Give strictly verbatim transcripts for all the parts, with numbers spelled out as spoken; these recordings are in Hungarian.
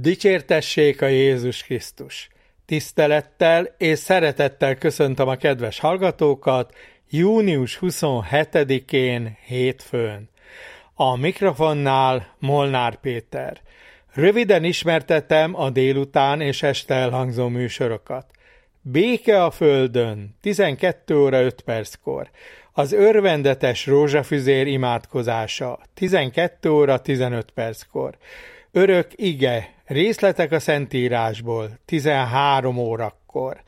Dicsértessék a Jézus Krisztus! Tisztelettel és szeretettel köszöntöm a kedves hallgatókat június huszonhetedikén hétfőn. A mikrofonnál Molnár Péter. Röviden ismertetem a délután és este elhangzó műsorokat. Béke a földön, tizenkét óra öt perckor. Az örvendetes rózsafüzér imádkozása, tizenkét óra tizenöt perckor. Örök ige, részletek a Szentírásból, tizenhárom órakor.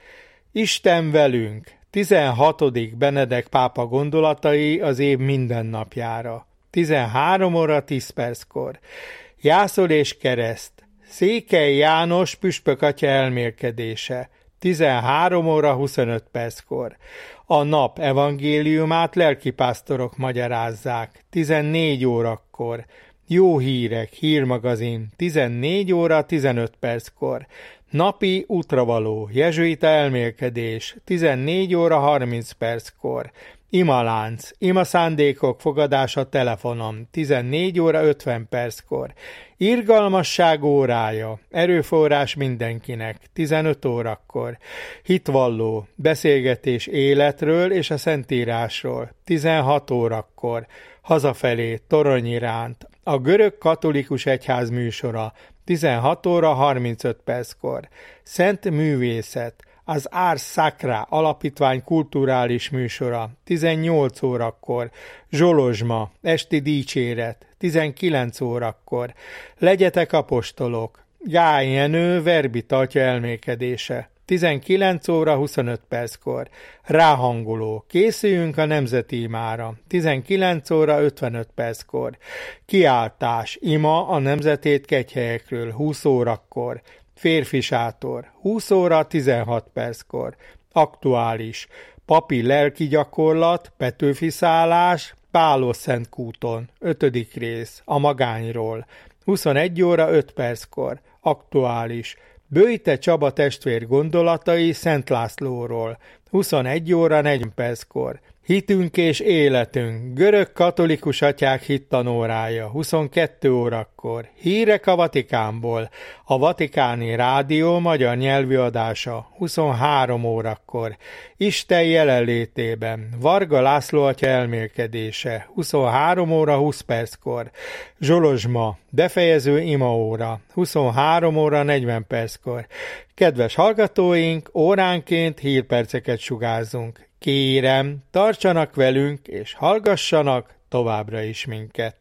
Isten velünk, tizenhatodik Benedek pápa gondolatai az év mindennapjára, tizenhárom óra tíz perckor. Jászol és kereszt, Székely János püspök atya elmélkedése, tizenhárom óra huszonöt perckor. A nap evangéliumát lelkipásztorok magyarázzák, tizennégy órakor. Jó hírek, hírmagazin, tizennégy óra tizenöt perckor. Napi útravaló, jezsuita elmélkedés, tizennégy óra harminc perckor. Imalánc, imaszándékok fogadása telefonon, tizennégy óra ötven perckor. Irgalmasság órája, erőforrás mindenkinek, tizenöt órakor. Hitvalló, beszélgetés életről és a Szentírásról, tizenhat órakor. Hazafelé, torony iránt, a görög katolikus egyház műsora, tizenhat óra harmincöt perckor. Szent művészet, az Ars Sacra alapítvány kulturális műsora, tizennyolc órakor. Zsolozsma, esti dicséret, tizenkilenc órakor. Legyetek apostolok, Gály Jenő verbit atya elmélkedése, tizenkilenc óra huszonöt perckor. Ráhangoló, készüljünk a nemzeti imára, tizenkilenc óra ötvenöt perckor. Kiáltás, ima a nemzetét kegyhelyekről, húsz órakor. Férfi sátor, húsz óra tizenhat perckor. Aktuális, papi lelki gyakorlat, Petőfi szállás, Pálos Szentkúton, ötödik rész, a magányról, huszonegy óra öt perckor. Aktuális, Böjte Csaba testvér gondolatai Szent Lászlóról, huszonegy óra negyven perckor. Hitünk és életünk, görög katolikus atyák hittanórája, huszonkettő órakor. Hírek a Vatikánból, a Vatikáni Rádió magyar nyelvű adása, huszonhárom órakor. Isten jelenlétében, Varga László atya elmélkedése, huszonhárom óra húsz perckor. Zsolozsma, befejező imaóra, huszonhárom óra negyven perckor. Kedves hallgatóink, óránként hírperceket sugárzunk. Kérem, tartsanak velünk, és hallgassanak továbbra is minket.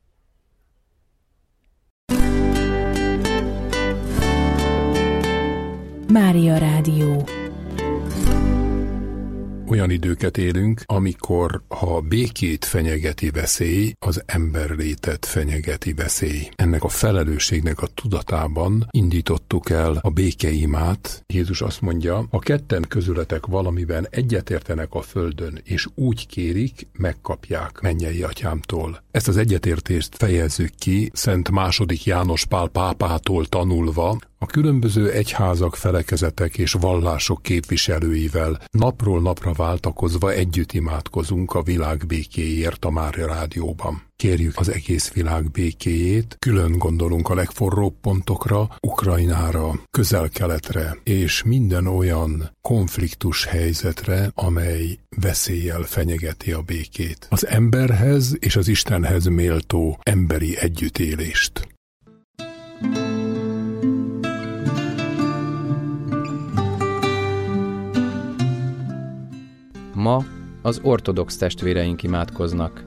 Mária Rádió. Olyan időket élünk, amikor ha a békét fenyegeti veszély, az emberlétet fenyegeti veszély. Ennek a felelősségnek a tudatában indítottuk el a békeimát. Jézus azt mondja, ha ketten közületek valamiben egyetértenek a földön, és úgy kérik, megkapják mennyei atyámtól. Ezt az egyetértést fejezzük ki Szent második János Pál pápától tanulva, a különböző egyházak, felekezetek és vallások képviselőivel napról napra váltakozva együtt imádkozunk a világ békéért a Mária Rádióban. Kérjük az egész világ békéjét, külön gondolunk a legforróbb pontokra, Ukrajnára, Közel-Keletre és minden olyan konfliktus helyzetre, amely veszéllyel fenyegeti a békét. Az emberhez és az Istenhez méltó emberi együttélést. Ma az ortodox testvéreink imádkoznak.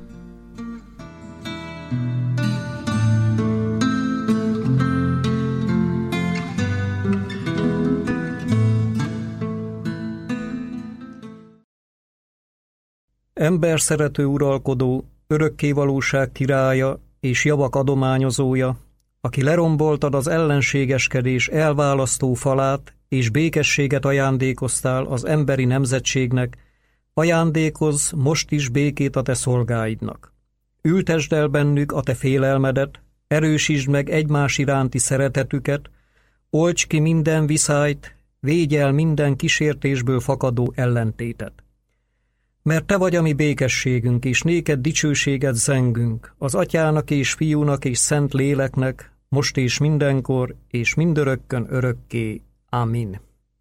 Emberszerető uralkodó, örökkévalóság királya és javak adományozója, aki leromboltad az ellenségeskedés elválasztó falát, és békességet ajándékoztál az emberi nemzetségnek, ajándékozz most is békét a te szolgáidnak. Ültesd el bennük a te félelmedet, erősítsd meg egymás iránti szeretetüket, olts ki minden viszályt, védj el minden kísértésből fakadó ellentétet. Mert te vagy a mi békességünk, és néked dicsőséget zengünk, az Atyának és Fiúnak és Szent Léleknek, most és mindenkor, és mindörökkön örökké. Amin.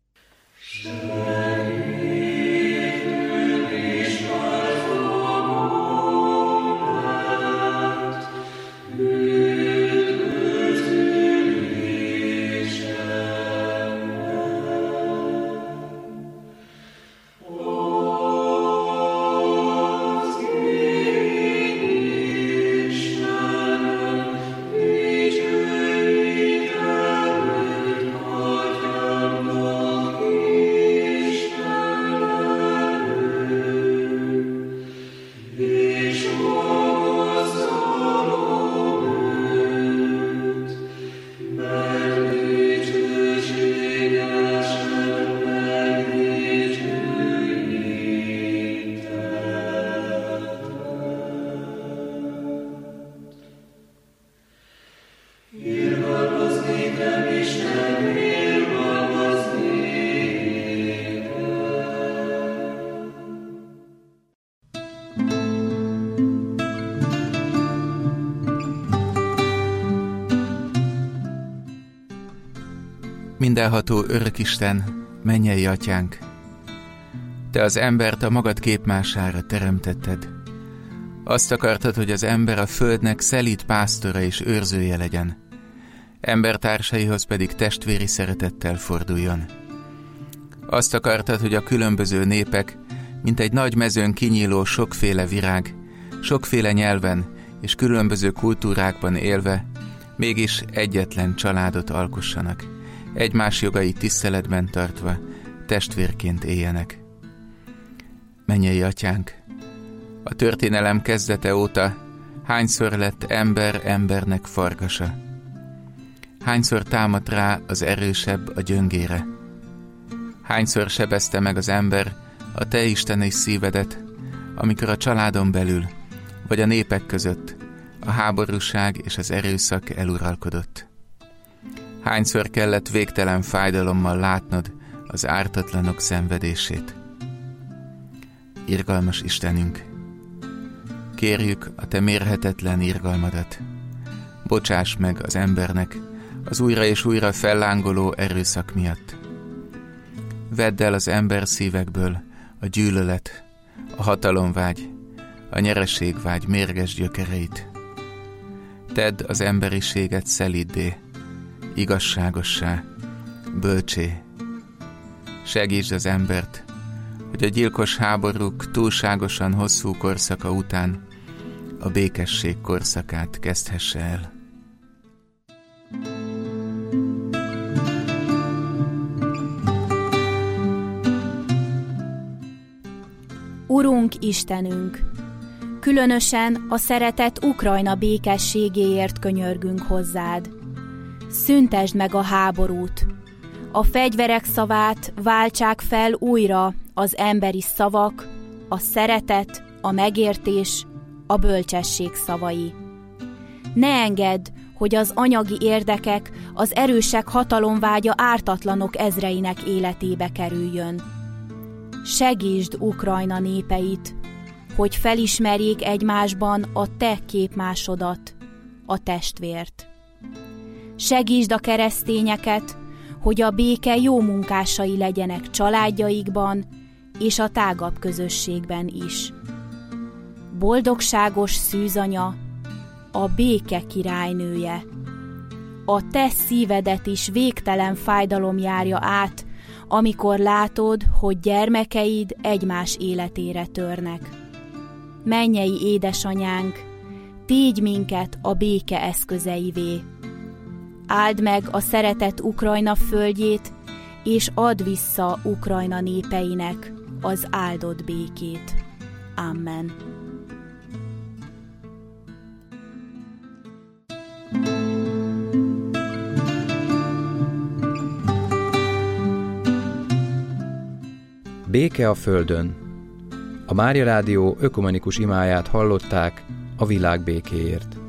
Mindenható Örökisten, mennyei Atyánk, Te az embert a magad képmására teremtetted. Azt akartad, hogy az ember a földnek szelíd pásztora és őrzője legyen, embertársaihoz pedig testvéri szeretettel forduljon. Azt akartad, hogy a különböző népek, mint egy nagy mezőn kinyíló sokféle virág, sokféle nyelven és különböző kultúrákban élve, mégis egyetlen családot alkossanak, egymás jogait tiszteletben tartva, testvérként éljenek. Mennyei Atyánk, a történelem kezdete óta hányszor lett ember embernek farkasa? Hányszor támadt rá az erősebb a gyöngére? Hányszor sebezte meg az ember a te isteni szívedet, amikor a családon belül, vagy a népek között a háborúság és az erőszak eluralkodott? Hányszor kellett végtelen fájdalommal látnod az ártatlanok szenvedését? Irgalmas Istenünk, kérjük a te mérhetetlen irgalmadat. Bocsáss meg az embernek az újra és újra fellángoló erőszak miatt. Vedd el az ember szívekből a gyűlölet, a hatalomvágy, a nyereségvágy mérges gyökereit. Tedd az emberiséget szeliddé, igazságossá, bölcsé. Segítsd az embert, hogy a gyilkos háborúk túlságosan hosszú korszaka után a békesség korszakát kezdhesse el. Urunk Istenünk, különösen a szeretett Ukrajna békességéért könyörgünk hozzád. Szüntesd meg a háborút, a fegyverek szavát váltsák fel újra az emberi szavak, a szeretet, a megértés, a bölcsesség szavai. Ne engedd, hogy az anyagi érdekek, az erősek hatalomvágya ártatlanok ezreinek életébe kerüljön. Segítsd Ukrajna népeit, hogy felismerjék egymásban a te képmásodat, a testvért. Segítsd a keresztényeket, hogy a béke jó munkásai legyenek családjaikban és a tágabb közösségben is. Boldogságos szűzanya, a béke királynője. A te szívedet is végtelen fájdalom járja át, amikor látod, hogy gyermekeid egymás életére törnek. Mennyei édesanyánk, tégy minket a béke eszközeivé. Áld meg a szeretett Ukrajna földjét, és add vissza Ukrajna népeinek az áldott békét. Amen. Béke a földön. A Mária Rádió ökumenikus imáját hallották a világ békéért.